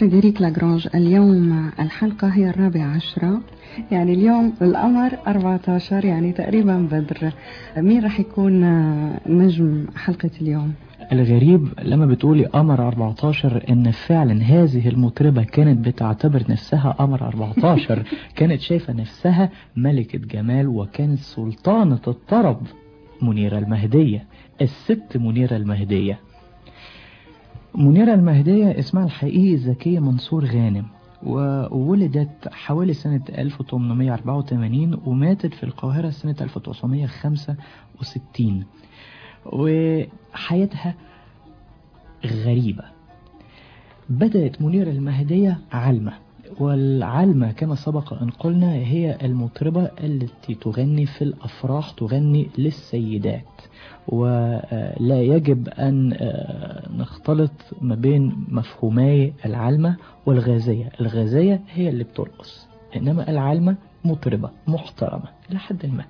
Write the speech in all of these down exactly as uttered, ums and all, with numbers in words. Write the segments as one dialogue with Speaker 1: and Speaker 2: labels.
Speaker 1: فريدريك لاغرانج، اليوم الحلقة هي الرابعة عشرة، يعني اليوم القمر أربعة عشر، يعني تقريبا بدر. مين راح يكون نجم حلقة اليوم؟
Speaker 2: الغريب لما بتقولي قمر أربعة عشر ان فعلا هذه المطربة كانت بتعتبر نفسها قمر أربعة عشر. كانت شايفة نفسها ملكة جمال وكانت سلطانة الطرب. منيرة المهدية، الست منيرة المهدية. منيرة المهدية اسمها الحقيقي زكية منصور غانم، وولدت حوالي سنة ألف وثمانمائة وأربعة وثمانين وماتت في القاهرة سنة ألف وتسعمائة وخمسة وستين. وحياتها غريبة. بدأت منيرة المهدية علمة، والعلمة كما سبق أن قلنا هي المطربة التي تغني في الأفراح، تغني للسيدات، ولا يجب أن نختلط ما بين مفهومي العلمة والغازية. الغازية هي اللي بترقص، إنما العلمة مطربة محترمة لحد ما.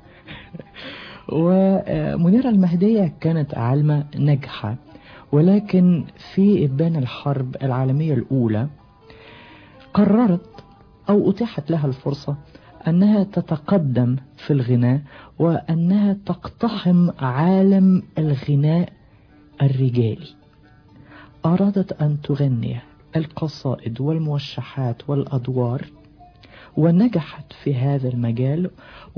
Speaker 2: ومنيرة المهدية كانت علمة ناجحة، ولكن في إبان الحرب العالمية الأولى قررت أو أتاحت لها الفرصة أنها تتقدم في الغناء، وأنها تقتحم عالم الغناء الرجالي. أرادت أن تغني القصائد والموشحات والأدوار، ونجحت في هذا المجال.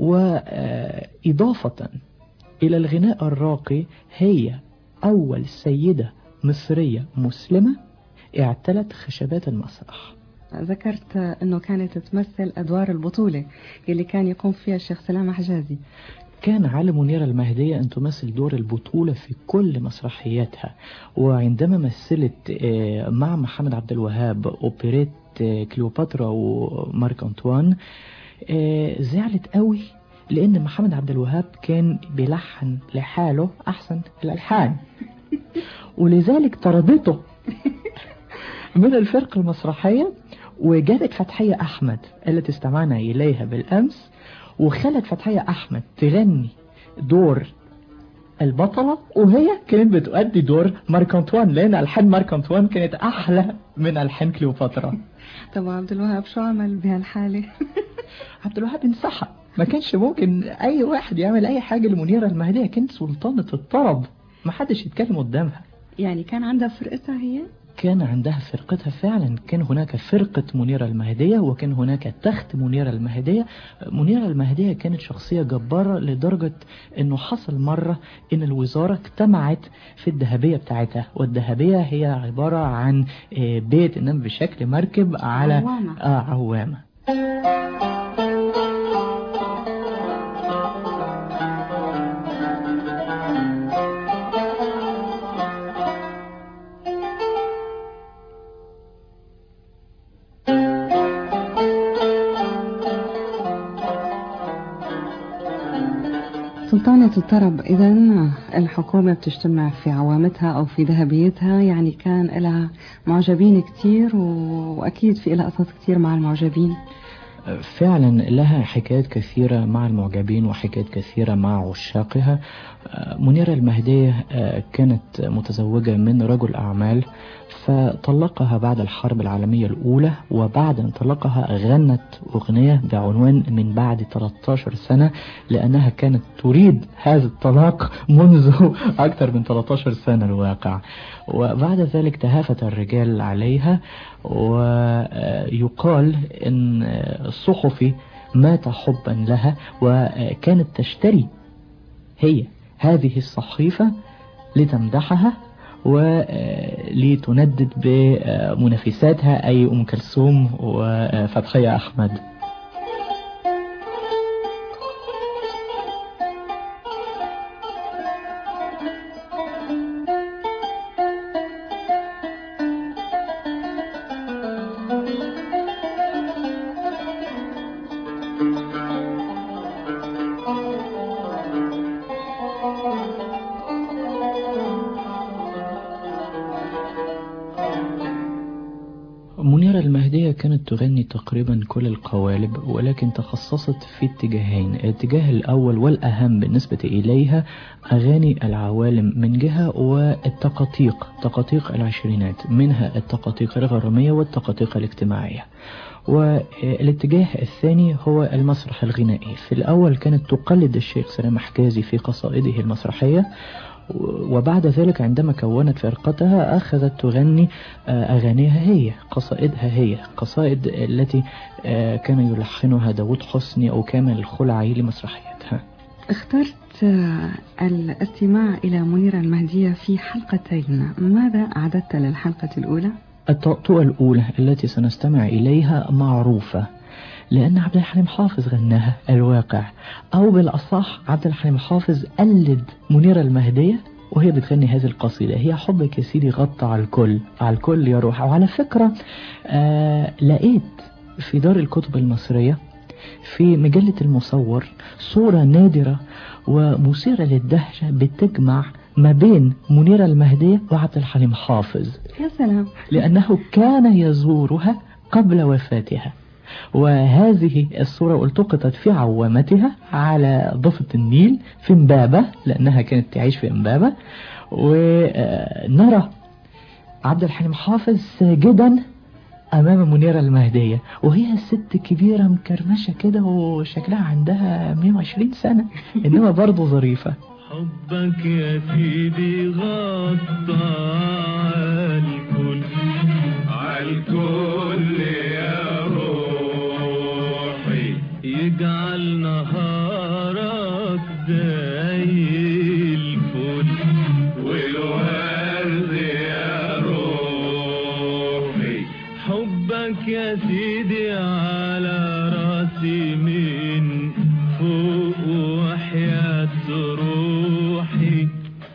Speaker 2: وإضافة إلى الغناء الراقي، هي أول سيدة مصرية مسلمة اعتلت خشبات المسرح.
Speaker 1: ذكرت أنه كانت تمثل أدوار البطولة اللي كان يقوم فيها الشيخ سلام حجازي.
Speaker 2: كان على منيرة المهدية أن تمثل دور البطولة في كل مسرحياتها. وعندما مثلت مع محمد عبد الوهاب أوبريت كليوباترا ومارك أنطوان، زعلت قوي لأن محمد عبد الوهاب كان بيلحن لحاله أحسن الألحان، ولذلك طردته من الفرقة المسرحية، وجابت فتحية أحمد التي استمعنا إليها بالأمس، وخلت فتحية أحمد تغني دور البطلة، وهي كانت بتؤدي دور مارك أنطوان، لأن ألحان مارك أنطوان كانت أحلى من ألحان كليوباترا.
Speaker 1: طب عبد الوهاب شو عمل بهالحالة؟
Speaker 2: عبد الوهاب انسحب، ما كانش ممكن أي واحد يعمل أي حاجة لمنيرة المهدية، كانت سلطانة الطرب، ما حدش يتكلم قدامها.
Speaker 1: يعني كان عندها فرقتها هي؟
Speaker 2: كان عندها فرقتها فعلا. كان هناك فرقة منيرة المهدية، وكان هناك تخت منيرة المهدية. منيرة المهدية كانت شخصية جبارة لدرجة انه حصل مرة ان الوزارة اجتمعت في الذهبية بتاعتها، والذهبية هي عبارة عن بيت انما بشكل مركب على
Speaker 1: عوامة.
Speaker 2: آه عوامة.
Speaker 1: سلطانة الطرب. إذا الحكومة بتجتمع في عوامتها أو في ذهبيتها، يعني كان لها معجبين كتير، وأكيد في لها قصص كتير مع المعجبين.
Speaker 2: فعلا لها حكايات كثيرة مع المعجبين وحكايات كثيرة مع عشاقها. منيرة المهدية كانت متزوجة من رجل أعمال، فطلقها بعد الحرب العالمية الأولى، وبعد أن طلقها غنت أغنية بعنوان من بعد ثلاثة عشر سنة، لأنها كانت تريد هذا الطلاق منذ أكثر من ثلاثة عشر سنة الواقع. وبعد ذلك تهافت الرجال عليها، ويقال أن الصحفي مات حبا لها، وكانت تشتري هي هذه الصحيفة لتمدحها ولتندد بمنافساتها أي أم كلثوم وفتحية أحمد. منيرة المهدية كانت تغني تقريبا كل القوالب، ولكن تخصصت في اتجاهين. الاتجاه الأول والأهم بالنسبة إليها أغاني العوالم من جهة، والتقاطيق تقاطيق العشرينات، منها التقاطيق الغرامية والتقاطيق الاجتماعية. والاتجاه الثاني هو المسرح الغنائي. في الأول كانت تقلد الشيخ سلام حجازي في قصائده المسرحية، وبعد ذلك عندما كونت فرقتها أخذت تغني أغانيها هي، قصائدها هي، قصائد التي كان يلحنها داود حسني أو كامل الخلعي لمسرحياتها.
Speaker 1: اخترت الاستماع إلى منيرة المهدية في حلقتين، ماذا أعددت للحلقة الأولى؟
Speaker 2: الطأطوة الأولى التي سنستمع إليها معروفة لأن عبد الحليم حافظ غناها، الواقع، أو بالأصح عبد الحليم حافظ قلد منيرة المهدية وهي بتغني هذه القصيدة. هي حبك يا سيدي غطى على الكل، على الكل يا روح. وعلى فكرة آه لقيت في دار الكتب المصرية في مجلة المصور صورة نادرة ومثيرة للدهشة بتجمع ما بين منيرة المهدية وعبد الحليم حافظ.
Speaker 1: يا سلام.
Speaker 2: لأنه كان يزورها قبل وفاتها، وهذه الصورة التقطت في عوامتها على ضفة النيل في إمبابة، لأنها كانت تعيش في إمبابة. ونرى عبد الحليم حافظ ساجدا أمام منيرة المهدية، وهي ست كبيرة مكرمشة كده وشكلها عندها مئة وعشرين سنة، إنما برضو ظريفة.
Speaker 3: حبك يا سيدي غطى عالكل عالكل يا روحي، يجعل نهارك زي الفل والورد يا روحي. حبك يا سيدي على راسي من فوق وحياة روحي،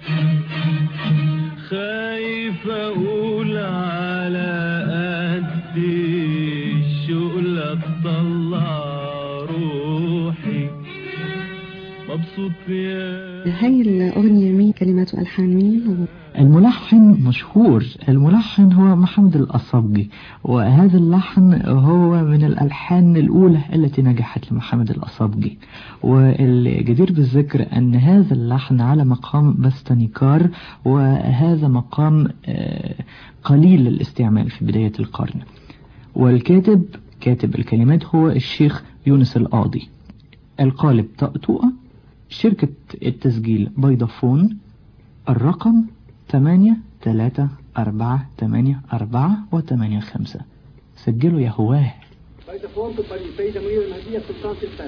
Speaker 3: خايف اقول على قد الشغلة تطلع روحي. مبسوط يا
Speaker 1: هاي الأغنية مين كلمات وألحان مين؟
Speaker 2: الملحن مشهور، الملحن هو محمد الأصبجي، وهذا اللحن هو من الألحان الأولى التي نجحت لمحمد الأصبجي. والجدير بالذكر أن هذا اللحن على مقام بستانيكار، وهذا مقام قليل الاستعمال في بداية القرن. والكاتب كاتب الكلمات هو الشيخ يونس القاضي. القالب طأطوئة، شركة التسجيل بيضافون، الرقم ثمانية ثلاثة أربعة ثمانية أربعة وثمانية خمسة. سجلوا يا هواه.
Speaker 4: بيضافون تبقى السيدة منيرة المهدية سلطان الفن.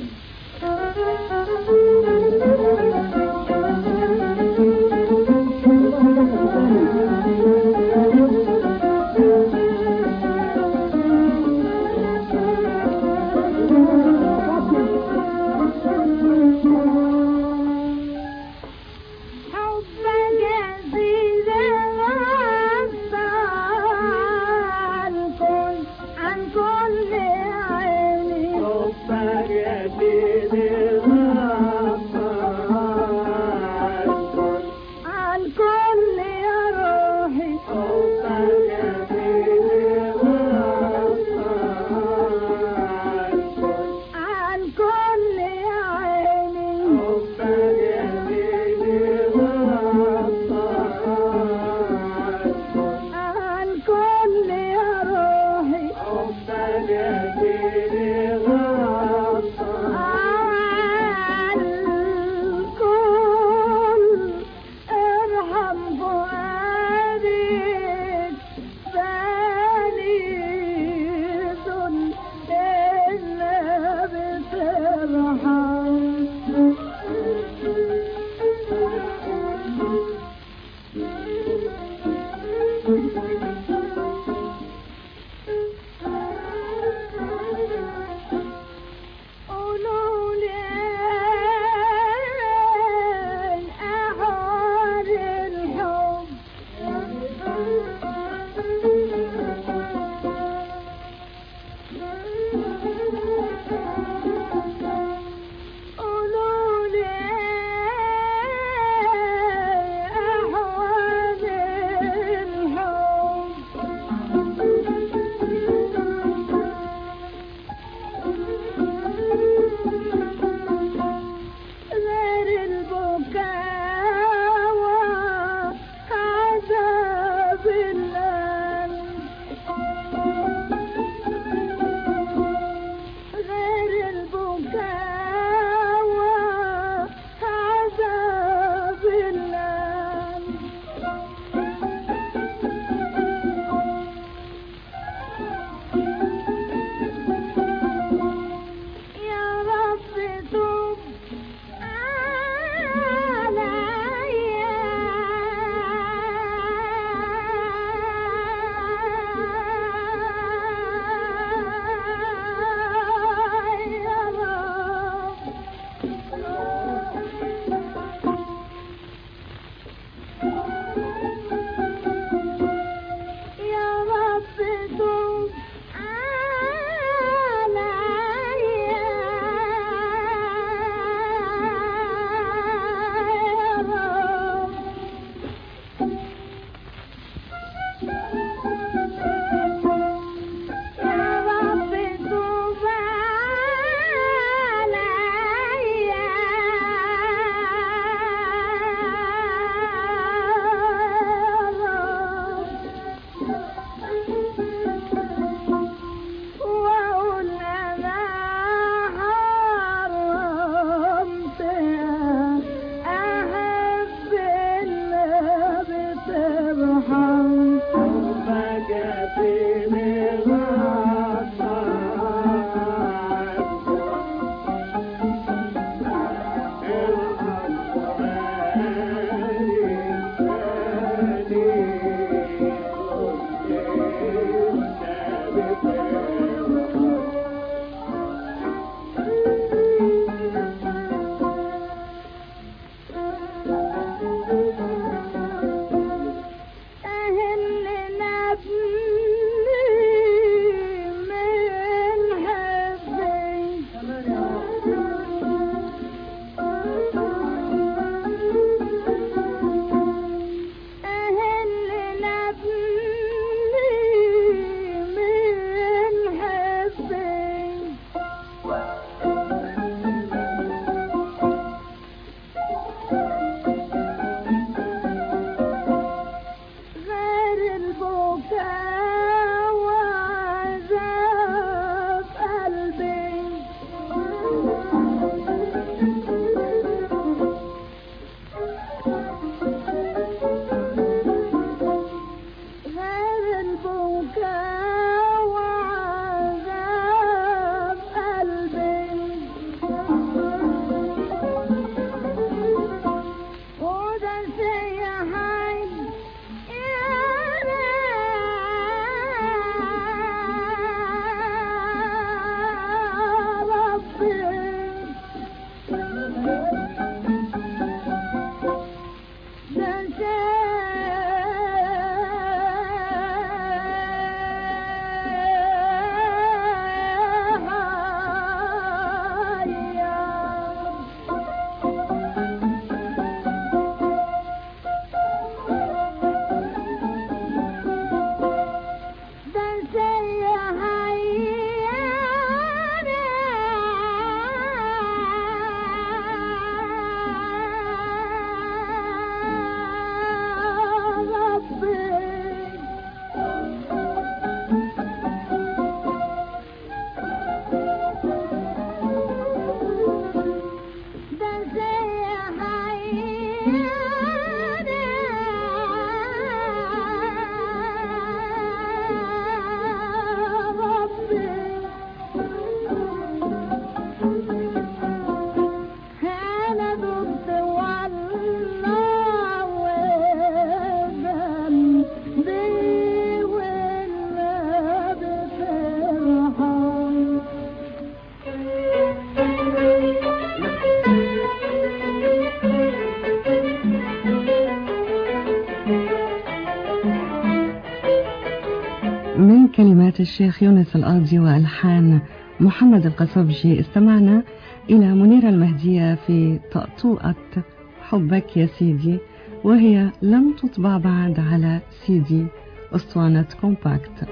Speaker 1: من كلمات الشيخ يونس القاضي وألحان محمد القصبجي استمعنا إلى منيرة المهدية في طقطوقة حبك يا سيدي، وهي لم تطبع بعد على سيدي أسطوانة كومباكت.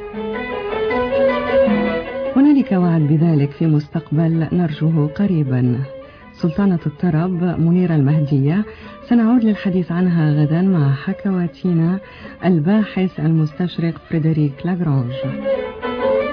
Speaker 1: هنالك وعد بذلك في مستقبل نرجوه قريبا. سلطانة الطرب منيرة المهدية سنعود للحديث عنها غدا مع حكواتينا الباحث المستشرق فريدريك لاغرانج.